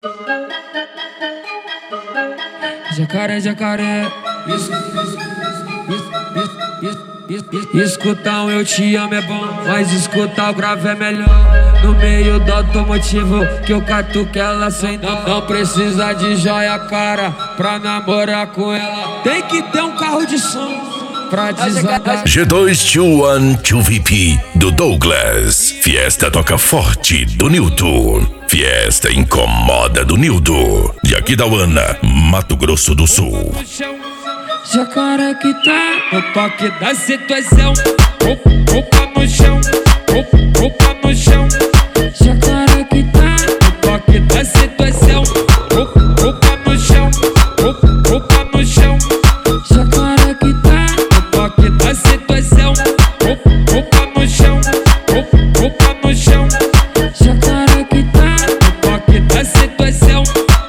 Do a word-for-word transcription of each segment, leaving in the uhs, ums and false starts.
Jacaré, jacaré. Isso, isso, isso, isso, isso, isso. Escutar um eu te amo é bom, mas escutar o grave é melhor. No meio do automotivo que eu catuque ela sem dó. Não precisa de joia cara pra namorar com ela. Tem que ter um carro de som pra desatar. G dois dois um dois V P do Douglas. Fiesta toca forte do Nilton. Fiesta incomoda do Nildo. De Aquidauana, Mato Grosso do Sul. Jacaré que tá no toque da situação. Roupa no chão, roupa no chão. Jacaré que tá no toque da situação. Roupa no chão, roupa no chão. Jacaré que tá no toque da situação. Roupa no chão, roupa no chão. Jacaré que tá no toque da situação.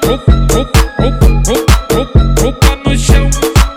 Roupa no chão.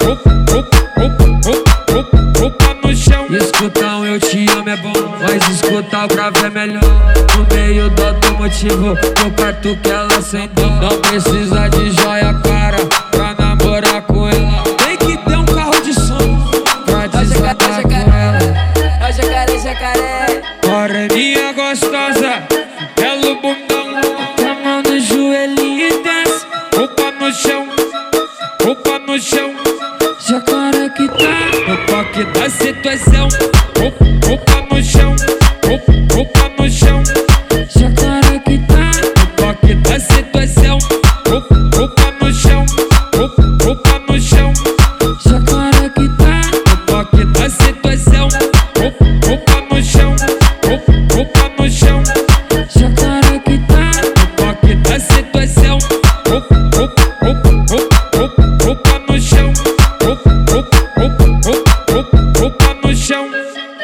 Escutar um eu te amo é bom, mas escutar o grave é melhor. No meio do automotivo eu catuque ela sem dó. Não precisa de joia cara pra namorar com ela. Tem que ter um carro de som pra desatar com ela. Ó jacaré, jacaré. Ora minha gostosa, belo bundão. A mão no joelhinho e desce. Roupa no chão, roupa no chão. Jacaré que tá no toque da situação. Roupa no chão, roupa no chão. Jacaré que tá no toque da situação. Roupa no chão, roupa no chão. Jacaré que tá no toque da situação. Roupa no chão, roupa no chão. Jacaré que tá no toque da situação. Roupa no chão. Roupa no chão.